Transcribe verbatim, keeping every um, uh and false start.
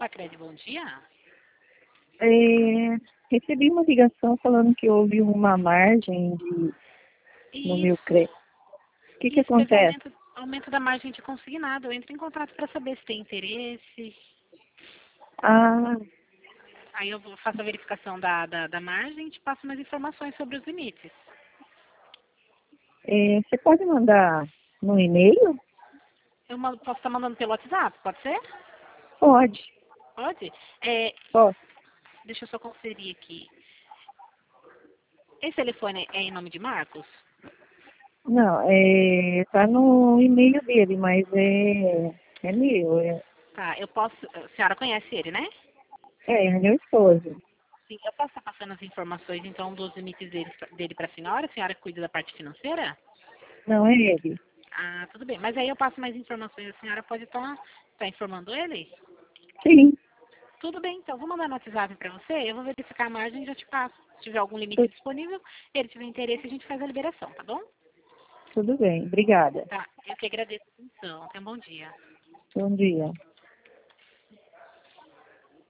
Sacredi, bom dia. É, recebi uma ligação falando que houve uma margem de, no meu Isso, crédito. O que que isso teve acontece? aumento, aumento da margem de consignado. Eu entro em contato para saber se tem interesse. Ah, Aí eu vou- faço a verificação da, da, da margem e te passo mais informações sobre os limites. é, você pode mandar no e-mail? Eu ma- posso estar mandando pelo WhatsApp, pode ser? Pode, Pode? É, pode. deixa eu só conferir aqui. Esse telefone é em nome de Marcos? Não, é, tá no e-mail dele, mas é, é meu, é, Tá, eu posso. A senhora conhece ele, né? é, é meu esposo. Sim, eu posso estar passando as informações, então, dos limites dele, dele para a senhora? A senhora cuida da parte financeira? Não é ele. Ah, tudo bem. Mas aí eu passo mais informações. A senhora pode estar tá informando ele? Sim, Tudo bem, então. Vou mandar no WhatsApp para você. Eu vou verificar a margem e já te passo. Se tiver algum limite tu- disponível, ele tiver interesse, a gente faz a liberação, tá bom? tudo bem, obrigada. Tá. Eu que agradeço a atenção. Tenha um bom dia. Bom dia.